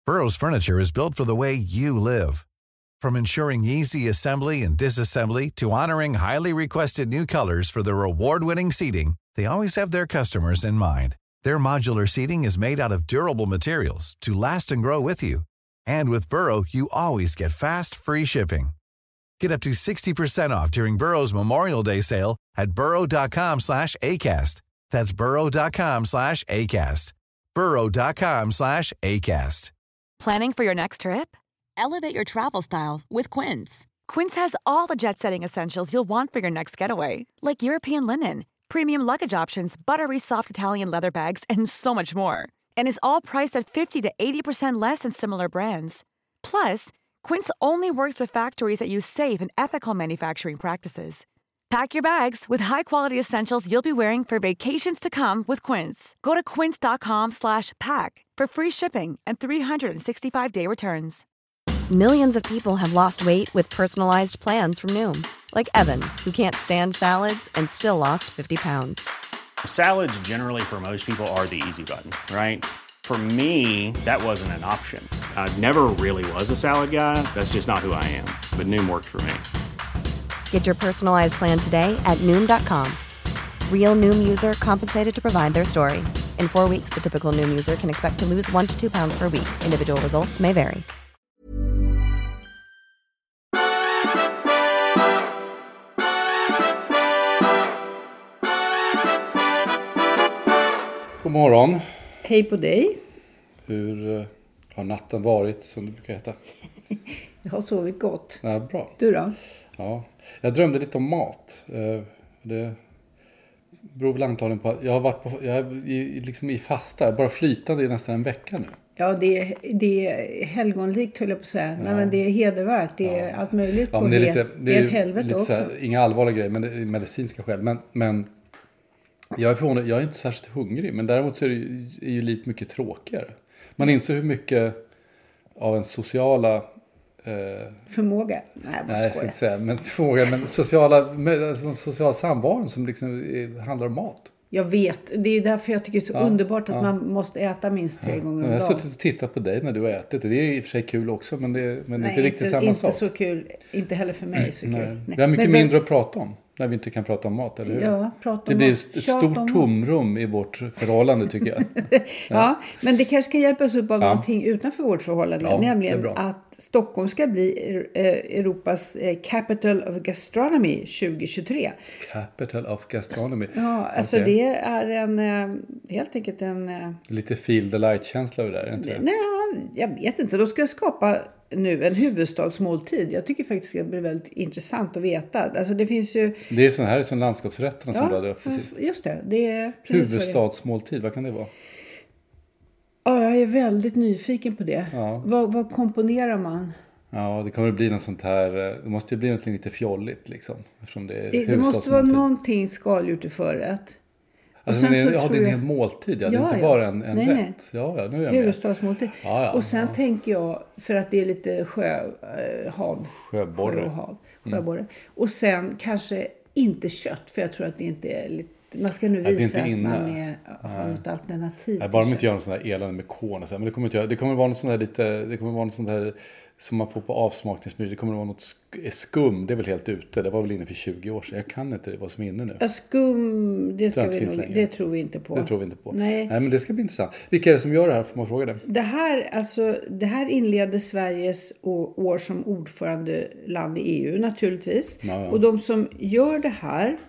Burrow's furniture is built for the way you live. From ensuring easy assembly and disassembly to honoring highly requested new colors for their award-winning seating, they always have their customers in mind. Their modular seating is made out of durable materials to last and grow with you. And with Burrow, you always get fast, free shipping. Get up to 60% off during Burrow's Memorial Day sale at burrow.com/ACAST. That's burrow.com/ACAST. burrow.com/ACAST. Planning for your next trip? Elevate your travel style with Quince. Quince has all the jet-setting essentials you'll want for your next getaway, like European linen, premium luggage options, buttery soft Italian leather bags, and so much more. And is all priced at 50 to 80% less than similar brands. Plus, Quince only works with factories that use safe and ethical manufacturing practices. Pack your bags with high-quality essentials you'll be wearing for vacations to come with Quince. Go to quince.com/pack for free shipping and 365-day returns. Millions of people have lost weight with personalized plans from Noom. Like Evan, who can't stand salads and still lost 50 pounds. Salads generally for most people are the easy button, right? For me, that wasn't an option. I never really was a salad guy. That's just not who I am. But Noom worked for me. Get your personalized plan today at Noom.com. Real Noom user compensated to provide their story. In 4 weeks, the typical Noom user can expect to lose 1 to 2 pounds per week. Individual results may vary. God morgon. Hej på dig. Hur har natten varit, som det brukar heta? Jag har sovit gott. Ja, bra. Du då? Ja, jag drömde lite om mat. Det beror väl antagligen på att jag har varit liksom i fasta, bara flytande i nästan en vecka nu. Ja, det är helgonlikt, höll jag på att säga. Ja. Nej, men det är hedervärt. Det är allt möjligt på det. Det är ett helvete också. Här, inga allvarliga grejer, men det är medicinska skäl. Men jag är förvånad, jag är inte särskilt hungrig. Men däremot så är det ju lite mycket tråkigare. Man inser hur mycket av en sociala... förmåga? Nej, jag ska inte säga. Men social samvaro som liksom handlar om mat. Jag vet. Det är därför jag tycker det är så underbart att man måste äta minst 3 gånger om dagen. Jag har suttit och tittat på dig när du har ätit. Det är i och för sig kul också, men det är inte riktigt samma sak. Nej, inte så kul. Inte heller för mig så kul. Nej. Vi har mycket mindre att prata om när vi inte kan prata om mat, eller hur? Ja, det blir ett stort tomrum i vårt förhållande, tycker jag. Ja, men det kanske kan hjälpas upp av någonting utanför vårt förhållande. Nämligen att Stockholm ska bli Europas Capital of Gastronomy 2023. Capital of Gastronomy. Ja, alltså det är helt enkelt en... Lite feel the light-känsla över det där, inte det? Nej, jag vet inte. De ska skapa nu en huvudstadsmåltid. Jag tycker faktiskt att det blir väldigt intressant att veta. Alltså det finns ju... Det är sån här som landskapsrätterna som du hade upp precis. Just det. Det är precis huvudstadsmåltid, vad kan det vara? Ja, jag är väldigt nyfiken på det. Ja. Vad komponerar man? Ja, det kommer att bli något sånt här... Det måste ju bli något lite fjolligt liksom. Eftersom det måste vara någonting skaldjurt i förrätt. Alltså, det är en hel måltid, det är inte bara en rätt. Nej. Ja, nu är jag med. Huvudstadsmåltid. Och sen tänker jag, för att det är lite sjöborre. Och sen kanske inte kött, för jag tror att det inte är lite... Man ska nu visa att man har något alternativ. Nej, bara om inte gör någon sån här elände med korn och så. Men det kommer vara något sånt här lite... Det kommer vara något sånt här som man får på avsmakningsmeny. Det kommer att vara något skum. Det är väl helt ute. Det var väl inne för 20 år sedan. Jag kan inte vad som är inne nu. Ja, skum, det tror vi inte på. Det tror vi inte på. Nej, men det ska bli intressant. Vilka är det som gör det här? Får man fråga det? Det här inleder Sveriges år som ordförandeland i EU naturligtvis. Ja. Och de som gör det här...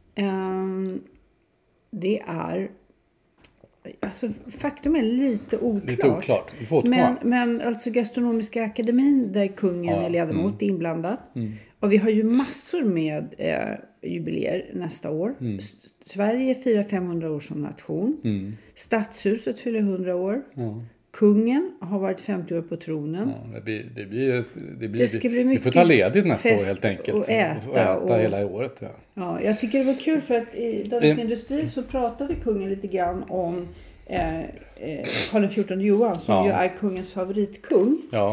det är... Alltså, faktum är lite oklart. Men alltså Gastronomiska akademin, där kungen är ledamot, är inblandad. Och vi har ju massor med jubileer nästa år. Sverige firar 500 år som nation. Stadshuset fyller 100 år. Kungen har varit 50 år på tronen. Ja, det blir vi får ta ledigt nästa år helt enkelt. Och äta hela året. Ja, jag tycker det var kul för att i Dagens Industri så pratade kungen lite grann om Karl XIV Johan som ju är kungens favoritkung. Ja.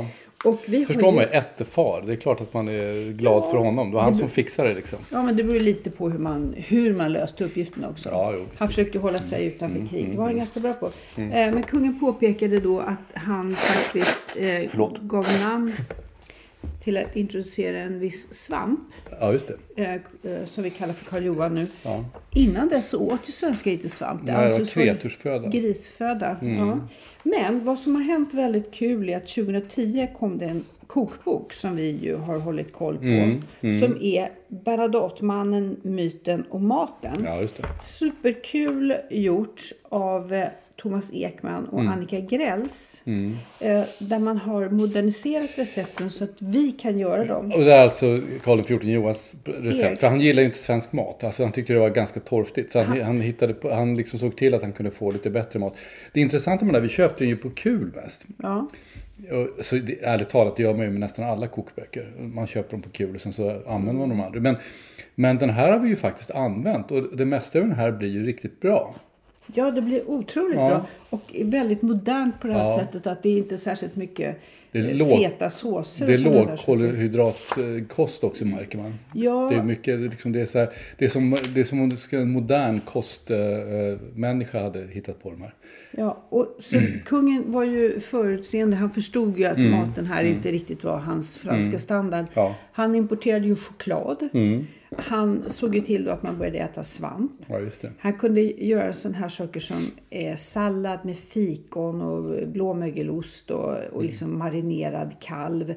Och vi förstår man ju ättefar. Det är klart att man är glad för honom. Det var han som fixade det liksom. Ja, men det beror lite på hur man löste uppgiften också. Ja, han försökte hålla sig utanför krig. Det var han ganska bra på. Men kungen påpekade då att han faktiskt gav namn till att introducera en viss svamp. Ja, just det. Som vi kallar för Karl Johan nu. Ja. Innan dess så åt ju svenskar inte svamp. Det var kreatursföda. Grisföda, ja. Men vad som har hänt väldigt kul är att 2010 kom det en kokbok som vi ju har hållit koll på. Som är Bernadotte-mannen, myten och maten. Ja, just det. Superkul gjort av Thomas Ekman och Annika Grälls. Där man har moderniserat recepten så att vi kan göra dem. Och det är alltså Karl XIV Johans recept. För han gillar ju inte svensk mat. Alltså han tyckte det var ganska torftigt. Så han liksom såg till att han kunde få lite bättre mat. Det intressanta med det, vi köpte ju på kul mest. Ja. Så ärligt talat, det gör man ju med nästan alla kokböcker. Man köper dem på kul och sen så använder man dem aldrig. Men den här har vi ju faktiskt använt. Och det mesta av den här blir ju riktigt bra. Ja, det blir otroligt bra. Och väldigt modernt på det här sättet att det är inte särskilt mycket feta såser. Det är lågkolhydratkost också, märker man. Ja. Det är mycket, liksom, det är som om en modern kostmänniska hade hittat på de här. Ja, och så kungen var ju förutseende. Han förstod ju att maten här inte riktigt var hans franska standard. Ja. Han importerade ju choklad. Han såg ju till då att man började äta svamp. Ja, just det. Han kunde göra sådana här saker som sallad med fikon och blåmögelost och liksom marinerad kalv.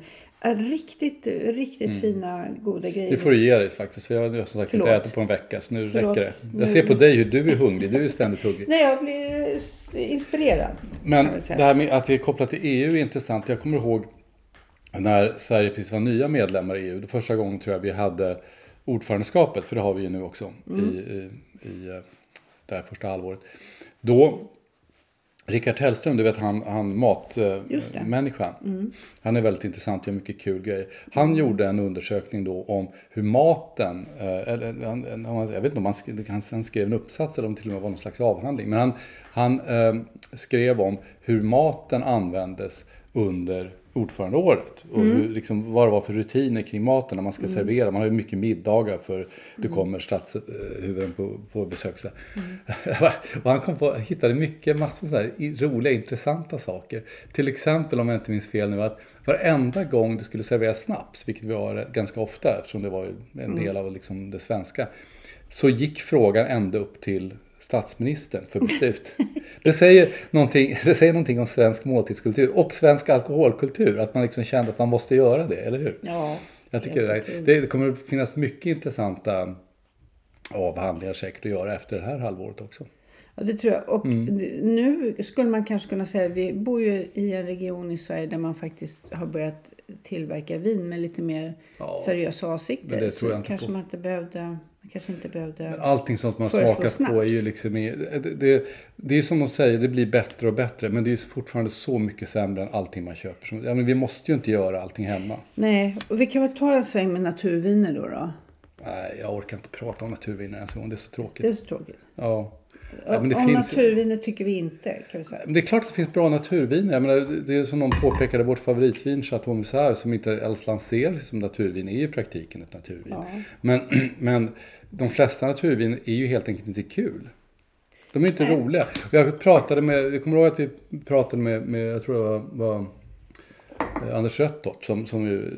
Riktigt fina, goda grejer. Det får du ge dig faktiskt. För jag har som sagt inte ätit på en vecka. Så nu räcker det. Jag ser på dig hur du är hungrig. Du är ständigt hungrig. Nej, jag blir inspirerad. Men det här med att det är kopplat till EU är intressant. Jag kommer ihåg när Sverige precis var nya medlemmar i EU. Det första gången tror jag vi hade ordförandeskapet. För det har vi ju nu också i det här första halvåret. Då Rickard Hellström, du vet han matmänniskan. Han är väldigt intressant och gör mycket kul grejer. Han gjorde en undersökning då om hur maten, jag vet inte om han skrev en uppsats eller om det till och med var någon slags avhandling. Men han skrev om hur maten användes under ordförandeåret. Och hur, vad det var för rutiner kring maten när man ska servera. Man har ju mycket middagar för det kommer statshuvuden på besök. Och han hittade massor så här roliga, intressanta saker. Till exempel, om jag inte minns fel nu, att varenda gång det skulle serveras snaps, vilket vi har ganska ofta eftersom det var en del av liksom det svenska, så gick frågan ända upp till statsministern för beslut. Det säger någonting om svensk måltidskultur och svensk alkoholkultur. Att man liksom kände att man måste göra det, eller hur? Ja. Jag tycker det kommer att finnas mycket intressanta avhandlingar säkert att göra efter det här halvåret också. Ja, det tror jag. Och nu skulle man kanske kunna säga, vi bor ju i en region i Sverige där man faktiskt har börjat tillverka vin med lite mer seriösa avsikter. Men det tror jag inte kanske på. Man kanske inte behövde. Allting sånt man smakat på är ju liksom det är som de säger, det blir bättre och bättre, men det är ju fortfarande så mycket sämre än allting man köper. Ja, men vi måste ju inte göra allting hemma. Nej, och vi kan väl ta en sväng med naturviner då? Nej, jag orkar inte prata om naturviner ens en gång, det är så tråkigt. Det är så tråkigt. Ja. Men om naturviner tycker vi inte, kan vi säga. Det är klart att det finns bra naturviner. Jag menar, det är som någon påpekade, vårt favoritvin Chateau Musard, som inte alls lanseras som naturvin, är ju i praktiken ett naturvin. Ja. Men de flesta naturvin är ju helt enkelt inte kul. De är inte roliga. Jag kommer ihåg att vi pratade med jag tror det var Anders Röttorp som ju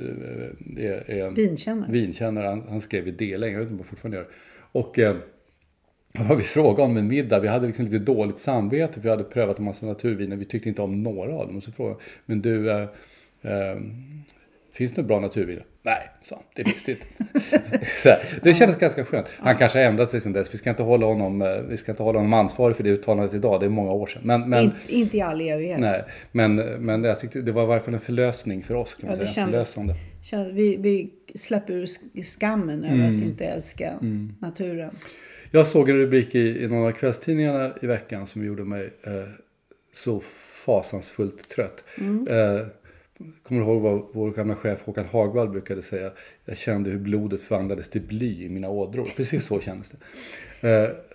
är vinkännare. Han skrev i D-länge, jag vet inte vad fortfarande gör. Och vad vi frågade om en middag. Vi hade liksom lite dåligt samvete, för vi hade prövat en massa naturviner. Vi tyckte inte om några av dem. Och så frågade men du, finns det bra naturviner? Nej, så det finns det inte. Så det kändes ganska skönt. Han kanske har ändrat sig sedan dess. Vi ska inte hålla honom ansvarig för det uttalandet idag. Det är många år sedan. Men inte i all evighet. Nej, men jag tyckte det var i varje fall en förlösning för oss, kan man säga. Vi släpper ur skammen över att inte älska naturen. Jag såg en rubrik i någon av kvällstidningarna i veckan som gjorde mig så fasansfullt trött. Kommer du ihåg vad vår gamla chef Håkan Hagvall brukade säga? Jag kände hur blodet förvandlades till bly i mina ådror. Precis så kändes det.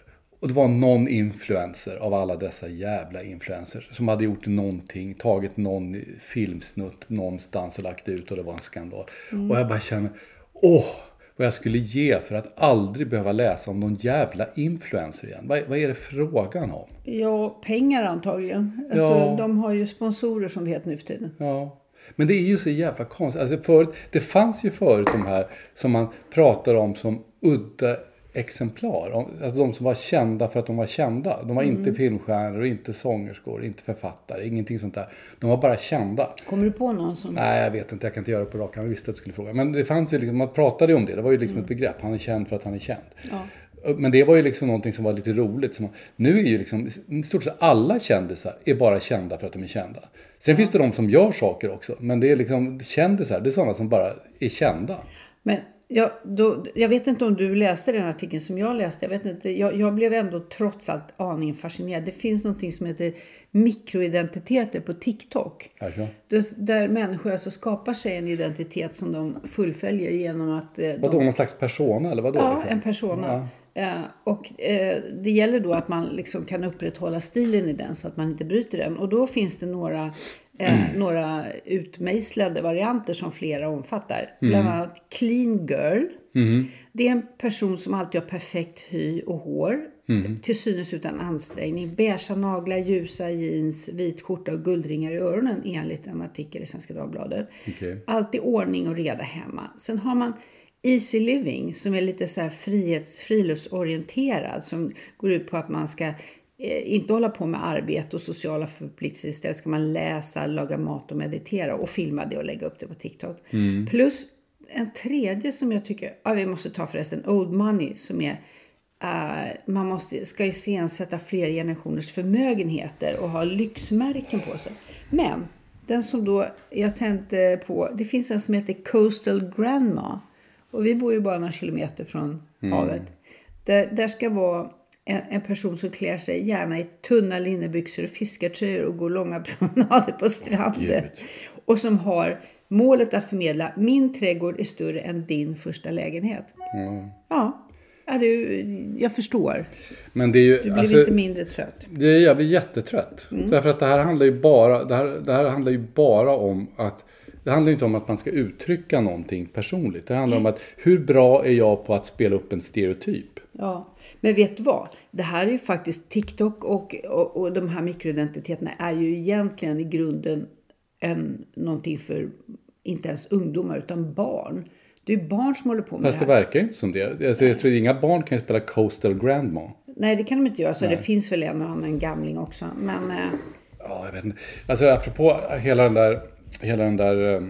Och det var någon influencer av alla dessa jävla influencers som hade gjort någonting, tagit någon filmsnutt någonstans och lagt ut och det var en skandal. Och jag bara känner, vad jag skulle ge för att aldrig behöva läsa om någon jävla influencer igen. Vad är det frågan om? Ja, pengar antagligen. Alltså, de har ju sponsorer som det heter nu för tiden. Ja. Men det är ju så jävla konstigt. Alltså det fanns ju förut de här som man pratar om som udda exemplar. Alltså de som var kända för att de var kända. De var inte filmstjärnor, inte sångerskor, inte författare, ingenting sånt där. De var bara kända. Kommer du på någon som... Nej, jag vet inte. Jag kan inte göra det på rak. Jag visste att du skulle fråga. Men det fanns ju liksom, man pratade ju om det. Det var ju liksom ett begrepp. Han är känd för att han är känd. Ja. Men det var ju liksom någonting som var lite roligt. Nu är ju liksom, i stort sett alla kändisar är bara kända för att de är kända. Sen finns det de som gör saker också. Men det är liksom kändisar, det är sådana som bara är kända. Men jag vet inte om du läste den artikeln som jag läste. Jag vet inte, jag blev ändå trots allt aningen fascinerad. Det finns någonting som heter mikroidentiteter på TikTok. Där människor alltså skapar sig en identitet som de fullföljer genom att... Vadå, någon slags persona eller vadå? Ja, liksom? en persona. Ja. Och det gäller då att man liksom kan upprätthålla stilen i den så att man inte bryter den. Och då finns det några utmejslade varianter som flera omfattar. Bland annat clean girl. Det är en person som alltid har perfekt hy och hår. Till synes utan ansträngning. Beige naglar, ljusa jeans, vit skjorta och guldringar i öronen enligt en artikel i Svenska Dagbladet. Okay. Alltid ordning och reda hemma. Sen har man easy living som är lite så här friluftsorienterad. Som går ut på att man ska inte hålla på med arbete och sociala förpliktelser. Istället ska man läsa, laga mat och meditera och filma det och lägga upp det på TikTok. Plus en tredje som jag tycker, vi måste ta förresten, old money som är man ska iscensätta fler generationers förmögenheter och ha lyxmärken på sig. Men den som då jag tänkte på, det finns en som heter Coastal Grandma. Och vi bor ju bara några kilometer från havet. Där ska vara en person som klär sig gärna i tunna linnebyxor och fiskartröjor och går långa promenader på stranden. Och som har målet att förmedla, min trädgård är större än din första lägenhet. Ja, jag förstår. Men det är ju, du blir inte mindre trött. Jag blir jättetrött. Därför att det här handlar ju bara om att det handlar inte om att man ska uttrycka någonting personligt. Det handlar om att hur bra är jag på att spela upp en stereotyp. Ja, men vet du vad? Det här är ju faktiskt TikTok och de här mikroidentiteterna är ju egentligen i grunden någonting för inte ens ungdomar utan barn. Det är barn som håller på med det här. Fast det verkar inte som det. Alltså, jag tror att inga barn kan spela Coastal Grandma. Nej, det kan de inte göra. Så det finns väl en och annan gamling också. Men... Ja, jag vet inte. Alltså apropå hela den där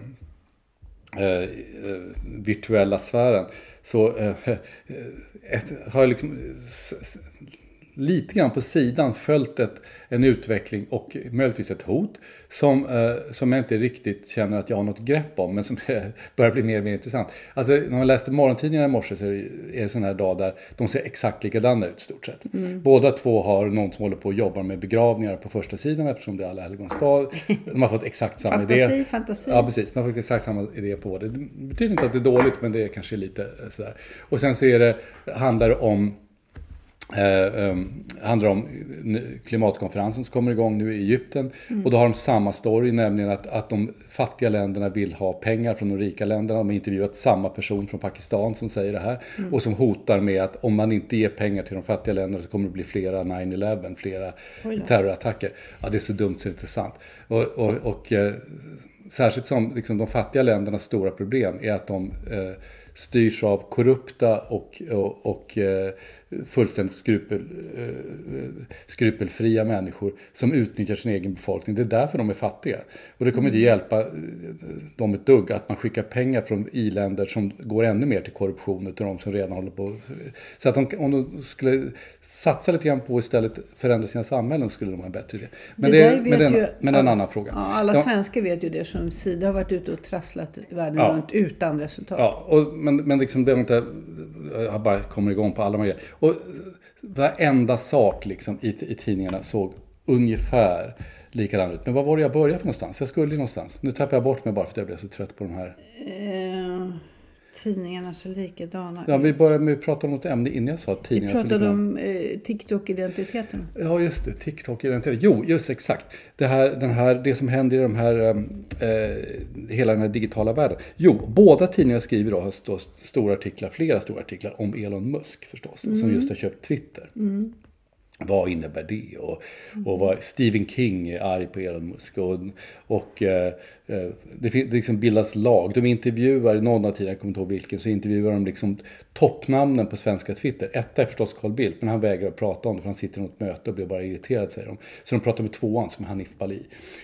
virtuella sfären så har jag liksom lite grann på sidan följt en utveckling och möjligtvis ett hot som jag inte riktigt känner att jag har något grepp om, men som börjar bli mer och mer intressant. Alltså när man läste morgontidningarna i morse så är det en sån här dag där de ser exakt likadana ut stort sett. Båda två har någon som håller på och jobbar med begravningar på första sidan eftersom det är alla helgons dag. De har fått exakt samma idé. Fantasi. Ja, precis. De har fått exakt samma idé på det. Det betyder inte att det är dåligt, men det är kanske lite sådär. Och sen så handlar det om klimatkonferensen som kommer igång nu i Egypten. Och då har de samma story, nämligen att de fattiga länderna vill ha pengar från de rika länderna. De har intervjuat samma person från Pakistan som säger det här och som hotar med att om man inte ger pengar till de fattiga länderna så kommer det bli flera 9/11, flera terrorattacker. Ja, det är så dumt så intressant. Och särskilt som liksom, de fattiga ländernas stora problem är att de styrs av korrupta och fullständigt skrupelfria människor som utnyttjar sin egen befolkning. Det är därför de är fattiga. Och det kommer inte hjälpa dem ett dugg att man skickar pengar från i-länder som går ännu mer till korruption till de som redan håller på. Så att om de skulle satsa lite grann på istället förändra sina samhällen skulle de ha en bättre idé. Men en annan fråga. Ja, alla svenskar vet ju det som Sida har varit ute och trasslat världen runt utan resultat. Ja, men liksom det inte jag bara kommer igång på alla de här. Och varenda sak liksom i tidningarna såg ungefär likadan ut. Men vad var det jag började för någonstans? Jag skulle ju någonstans. Nu tappar jag bort mig bara för att jag blev så trött på de här. tidningarna så likadana. Ja, vi började med att prata om något ämne innan jag sa tidningarna så likadana. Vi pratade om TikTok-identiteten. Ja, just det. TikTok-identiteten. Jo, just exakt. Det som händer i de här, hela den här digitala världen. Jo, båda tidningarna skriver då flera stora artiklar om Elon Musk förstås. Som just har köpt Twitter. Vad innebär det? Och vad Stephen King är arg på Elon Musk. Och det liksom bildas lag. De intervjuar, i någon av tiden, jag kommer inte ihåg vilken, så intervjuar de liksom toppnamnen på svenska Twitter. Ett är förstås Carl Bildt, men han vägrar att prata om det för han sitter i något möte och blir bara irriterad, säger de. Så de pratar med tvåan som är Hanif Bali.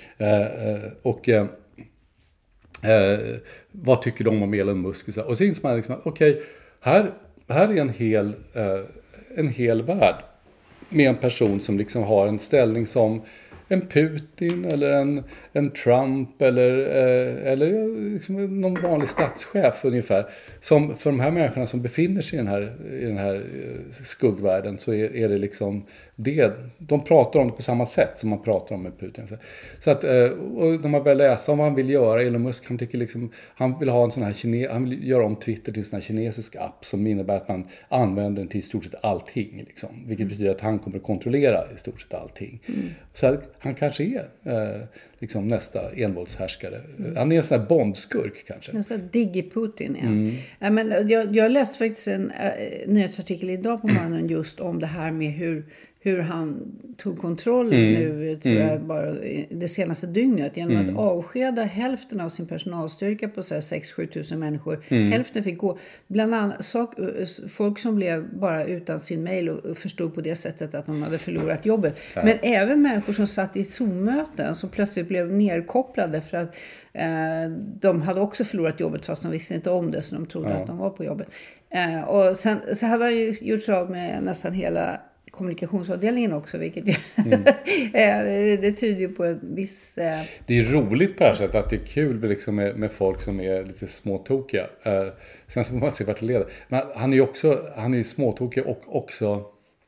Vad tycker de om Elon Musk? Och så inser man liksom att okej, här är en hel värld med en person som liksom har en ställning som en Putin eller en Trump eller liksom någon vanlig statschef ungefär. Som för de här människorna som befinner sig i den här skuggvärlden så är det liksom det. De pratar om det på samma sätt som man pratar om med Putin. Så att, och när man börjar läsa om vad han vill göra, Elon Musk, han vill ha en sån här han vill göra om Twitter till en sån här kinesisk app som innebär att man använder den till i stort sett allting. Liksom, vilket betyder att han kommer att kontrollera i stort sett allting. Så att han kanske är liksom nästa envåldshärskare. Han är en sån här bondskurk kanske. En sån här Digi-Putin, ja. Men jag läste faktiskt en nyhetsartikel idag på morgonen just om det här med hur han tog kontrollen nu, tror jag, bara det senaste dygnet genom att avskeda hälften av sin personalstyrka på 6-7 tusen människor. Hälften fick gå. Bland annat folk som blev bara utan sin mejl och förstod på det sättet att de hade förlorat jobbet. Ja. Men även människor som satt i Zoom-möten som plötsligt blev nerkopplade för att de hade också förlorat jobbet fast de visste inte om det, så de trodde att de var på jobbet. Och sen så hade han ju gjort av med nästan hela kommunikationsavdelningen också, vilket det tyder ju på en viss... Det är roligt på det här sättet att det är kul liksom med folk som är lite småtokiga. Sen så får man se vart det leder. Men han är ju småtokig och också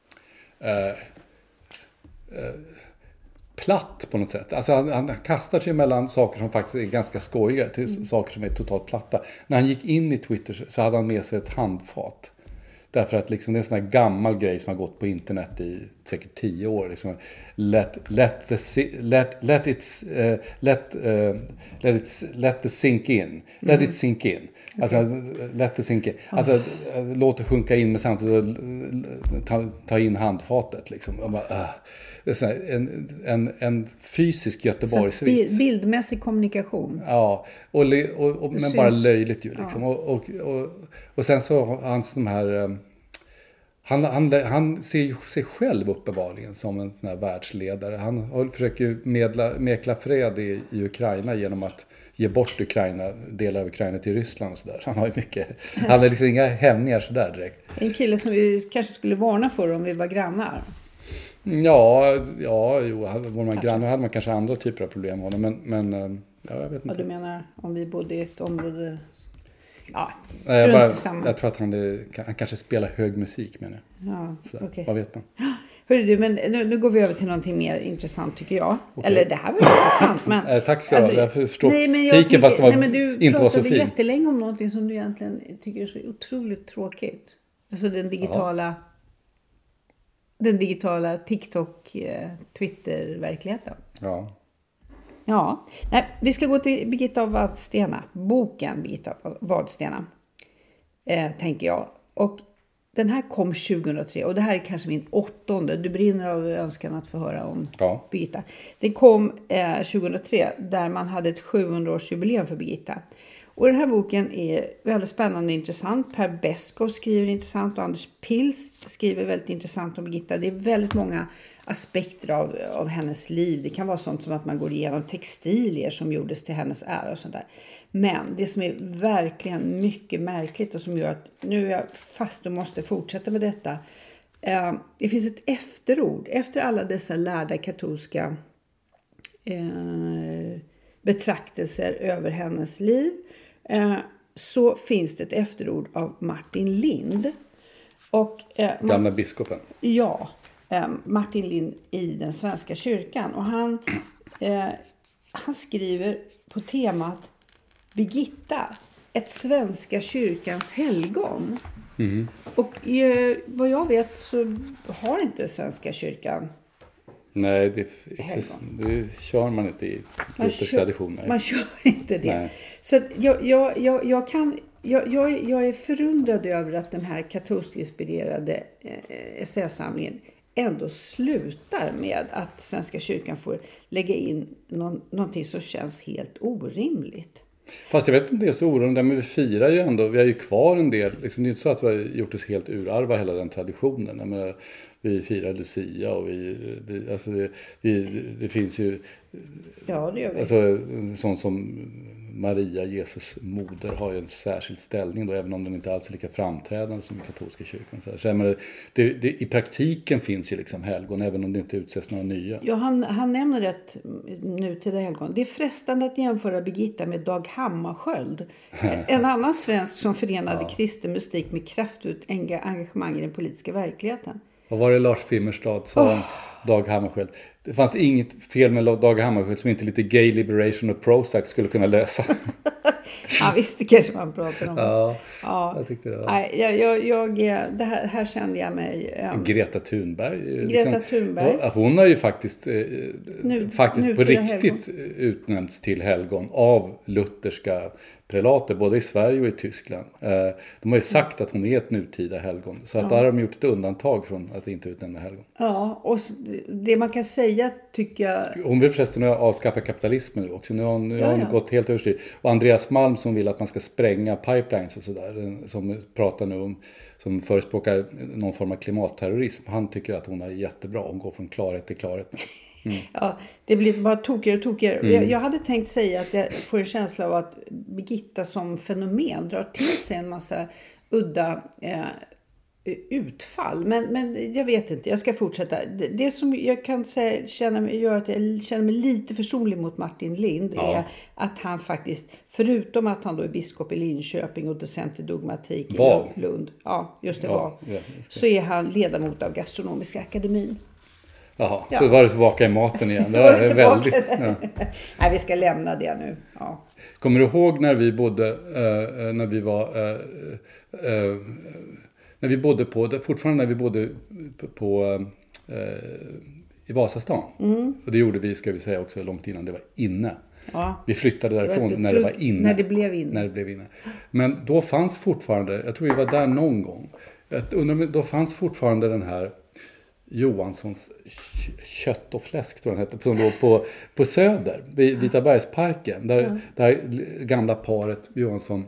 platt på något sätt. Alltså han kastar sig mellan saker som faktiskt är ganska skojiga till saker som är totalt platta. När han gick in i Twitter så hade han med sig ett handfat. Därför att liksom det är en sån här gammal grej som har gått på internet i säkert 10 år. Liksom, let it sink in. Let it sink in. Alltså, let it sink in. Alltså, låt det sjunka in, men samtidigt ta in handfatet. Liksom. Och bara, det är en fysisk Göteborgsvits. Bildmässig kommunikation. Ja, men bara löjligt ju. Liksom. Och sen så hans de här... Han ser ju sig själv uppenbarligen som en sån här världsledare. Han försöker mäkla fred i Ukraina genom att ge bort delar av Ukraina till Ryssland och sådär. Han har liksom inga hämningar sådär direkt. En kille som vi kanske skulle varna för om vi var grannar. Var man grannar hade man kanske andra typer av problem med honom, men jag vet inte. Ja, du menar om vi bodde i ett område... Ja, jag tror att han kanske spelar hög musik, menar jag. Ja, okej. Vad vet man? Hörru du, men nu går vi över till någonting mer intressant, tycker jag. Okay. Eller det här var intressant, men... tack ska du ha. Jag förstår piken, fast det var inte var så fin. Du pratade jättelänge om någonting som du egentligen tycker är så otroligt tråkigt. Alltså den digitala TikTok, Twitter-verkligheten. Ja, nej, vi ska gå till Birgitta av Vadstena. Boken Birgitta av Vadstena, tänker jag. Och den här kom 2003. Och det här är kanske min 8:e. Du brinner av önskan att få höra om Birgitta. Det kom 2003 där man hade ett 700-årsjubileum för Birgitta. Och den här boken är väldigt spännande och intressant. Per Beskow skriver intressant och Anders Pils skriver väldigt intressant om Birgitta. Det är väldigt många aspekter av hennes liv. Det kan vara sånt som att man går igenom textilier som gjordes till hennes ära och sådär. Men det som är verkligen mycket märkligt och som gör att nu är jag fast och måste fortsätta med detta. Det finns ett efterord. Efter alla dessa lärda katolska betraktelser över hennes liv så finns det ett efterord av Martin Lind. Och, gamla biskopen. Ja, Martin Lind i den svenska kyrkan. Och han skriver på temat Birgitta. ett Svenska kyrkans helgon. Och vad jag vet så har inte Svenska kyrkan. Nej, det kör man inte i Luthers tradition. Man kör inte det. Nej. Så jag är förundrad över att den här katolskt inspirerade essäsamlingen ändå slutar med att Svenska kyrkan får lägga in någonting som känns helt orimligt. Fast jag vet inte om det är så oroande, men vi firar ju ändå, vi har ju kvar en del, liksom, det är inte så att vi har gjort oss helt urarva hela den traditionen. Jag menar, vi firar Lucia och det finns ju, ja, det gör vi. Alltså, sånt som Maria, Jesus moder, har ju en särskild ställning då, även om den inte alls är lika framträdande som i katolska kyrkan. Så jag menar, i praktiken finns ju liksom helgon, även om det inte utses några nya. Ja, han nämner ett nutida helgon. Det är frestande att jämföra Birgitta med Dag Hammarskjöld. En annan svensk som förenade kristen mystik med kraftfullt engagemang i den politiska verkligheten. Vad var det Lars Fimmerstad sa om Dag Hammarskjöld? Det fanns inget fel med Dag Hammarskjöld som inte lite gay liberation och Prozac skulle kunna lösa. Ja, visst, det kanske man pratar om. Ja, jag tyckte det var. Nej, det här kände jag mig. Greta Thunberg. Greta Thunberg. Hon har ju faktiskt på riktigt utnämnts till helgon av lutherska prelater, både i Sverige och i Tyskland. De har ju sagt att hon är ett nutida helgon. Så att där har de gjort ett undantag från att inte utnämna helgon. Ja, och det man kan säga tycker jag... Hon vill förresten avskaffa kapitalismen nu också. Nu har hon gått helt överstyr. Och Andreas Malm som vill att man ska spränga pipelines och sådär. Som pratar nu om, som förespråkar någon form av klimatterrorism. Han tycker att hon är jättebra. Hon går från klarhet till klarhet. Ja, det blir bara tokigare och tokigare. Jag hade tänkt säga att jag får en känsla av att Birgitta som fenomen drar till sig en massa udda utfall. Men jag vet inte, jag ska fortsätta. Det som jag kan säga gör att jag känner mig lite försonlig mot Martin Lind är att han faktiskt, förutom att han då är biskop i Linköping och docent i dogmatik i Lund. Ja, just det var. Så är han ledamot av Gastronomiska akademin. Jaha, så var det tillbaka i maten igen. Det var väldigt... Nej, vi ska lämna det nu. Ja. Kommer du ihåg när vi bodde, i Vasastan. Och det gjorde vi, ska vi säga också, långt innan det var inne. Ja. Vi flyttade därifrån när det var inne. När det blev inne. Men då fanns fortfarande, jag tror vi var där någon gång. Då fanns fortfarande den här Johanssons kött och fläsk, tror jag den hette, som låg på Söder, vid Vitabergsparken, där gamla paret Johansson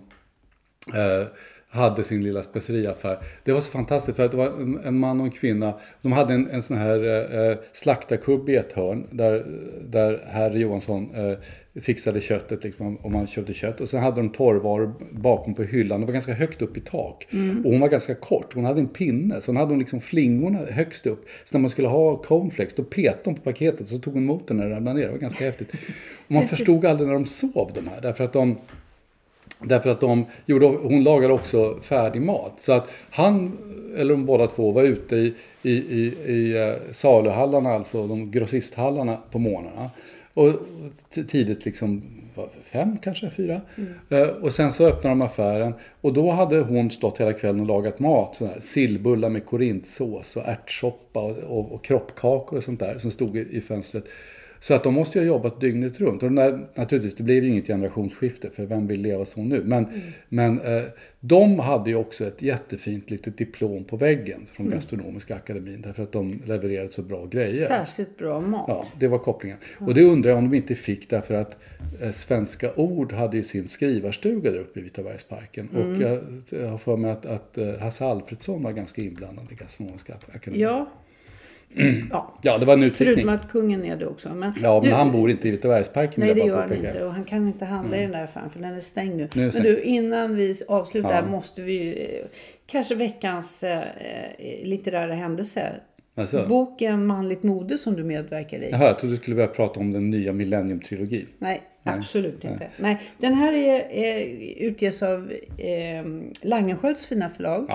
hade sin lilla speceriaffär. Det var så fantastiskt för att det var en man och en kvinna. De hade en sån här slaktarkubb i ett hörn där herr Johansson fixade köttet liksom, om man köpte kött. Och sen hade de torrvaror bakom på hyllan. Det var ganska högt upp i tak. Och hon var ganska kort. Hon hade en pinne. Så hon hade liksom flingorna högst upp. Så när man skulle ha cornflakes, då petade hon på paketet. Och så tog hon emot den när den ramlade ner. Det var ganska häftigt. Och man förstod aldrig när de sov de här. Därför att hon lagade också färdig mat. Så att han, eller de båda två, var ute i saluhallarna, alltså de grossisthallarna på morgnarna. Och tidigt liksom 5 kanske 4. Och sen så öppnade de affären. Och då hade hon stått hela kvällen och lagat mat. Sådär, sillbullar med korintsås och ärtsoppa och kroppkakor och sånt där som stod i fönstret. Så att de måste ju ha jobbat dygnet runt. Och naturligtvis, det blev ju inget generationsskifte, för vem vill leva så nu? Men de hade ju också ett jättefint litet diplom på väggen från Gastronomiska akademin. Därför att de levererade så bra grejer. Särskilt bra mat. Ja, det var kopplingen. Och det undrar jag om de inte fick, därför att Svenska Ord hade ju sin skrivarstuga där uppe i Vitabergsparken. Och jag har för mig att Hasse Alfredsson var ganska inblandad i Gastronomiska akademin. Ja. Ja, det var en utvikning. Förutom att kungen är det också. Men han bor inte i Vitabergsparken. Nej, det gör han inte. Och han kan inte handla i den där affären, för den är stängd nu. Men du, innan vi avslutar måste vi kanske veckans litterära händelse. Alltså. Boken Manligt mode som du medverkar i. Jaha, jag trodde du skulle börja prata om den nya Millennium-trilogin. Nej, absolut inte. Nej, den här utges av Langenskiölds fina förlag. Ja.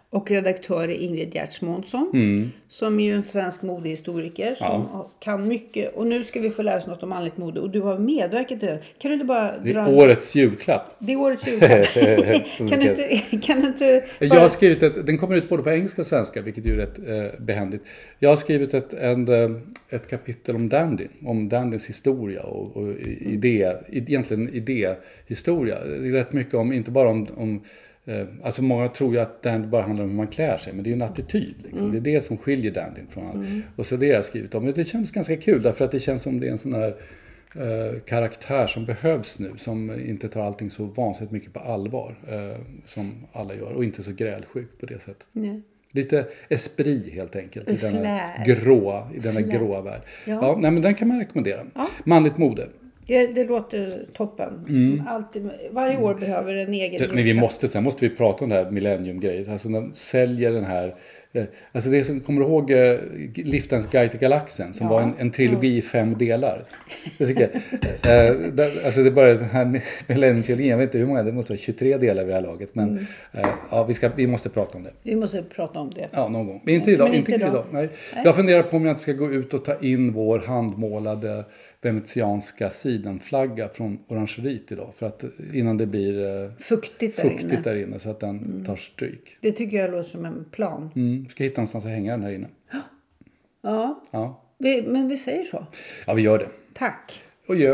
Och redaktör är Ingrid Gertz Månsson. Som är ju en svensk modehistoriker som kan mycket. Och nu ska vi få lära oss något om manligt mode. Och du har medverkat till det. Kan du inte bara det är årets julklapp. Det är årets julklapp. kan du inte bara... Jag har skrivit den kommer ut både på engelska och svenska, vilket är ju rätt behändigt. Jag har skrivit ett kapitel om dandy. Om dandys historia och egentligen idéhistoria. Det är rätt mycket om, inte bara om alltså många tror ju att dandy bara handlar om hur man klär sig, men det är ju en attityd liksom. Det är det som skiljer dandyn från allt. Och så det jag har skrivit om. Det känns ganska kul därför att det känns som det är en sån här karaktär som behövs nu, som inte tar allting så vansinnigt mycket på allvar som alla gör, och inte så grälsjuk på det sättet. Nej. Lite esprit helt enkelt i denna gråa värld. Ja, nej, men den kan man rekommendera. Manligt mode. Det låter toppen. Varje år behöver en egen... Men sen måste vi prata om det här millennium-grejen. Alltså de säljer den här... Alltså det som kommer ihåg Liftens Guide till Galaxen som var en trilogi i 5 delar. Alltså det började den här millennium-trilogin. Jag vet inte hur många, det måste vara 23 delar vid det här laget. Men vi måste prata om det. Vi måste prata om det. Ja, någon gång. Men inte idag. Nej. Jag funderar på om jag inte ska gå ut och ta in vår handmålade venetianska sidenflagga från orangeriet idag, för att innan det blir fuktigt där inne så att den tar stryk. Det tycker jag låter som en plan. Ska hitta någonstans att hänga den här inne. Ja. Men vi säger så. Ja, vi gör det. Tack. Och gör.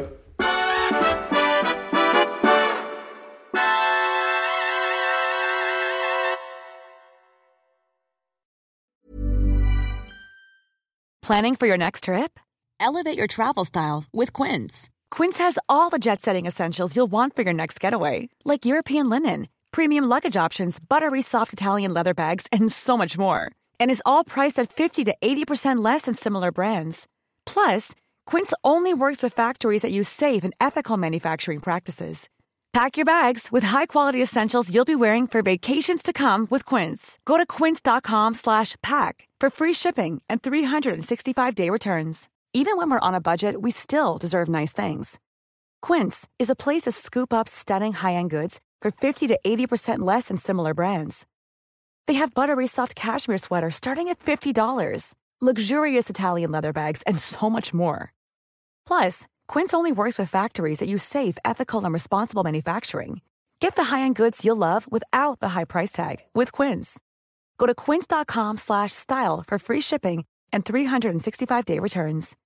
Planning for your next trip? Elevate your travel style with Quince. Quince has all the jet-setting essentials you'll want for your next getaway, like European linen, premium luggage options, buttery soft Italian leather bags, and so much more. And is all priced at 50 to 80% less than similar brands. Plus, Quince only works with factories that use safe and ethical manufacturing practices. Pack your bags with high-quality essentials you'll be wearing for vacations to come with Quince. Go to quince.com/pack for free shipping and 365-day returns. Even when we're on a budget, we still deserve nice things. Quince is a place to scoop up stunning high-end goods for 50 to 80% less than similar brands. They have buttery soft cashmere sweaters starting at $50, luxurious Italian leather bags, and so much more. Plus, Quince only works with factories that use safe, ethical, and responsible manufacturing. Get the high-end goods you'll love without the high price tag with Quince. Go to quince.com/style for free shipping and 365-day returns.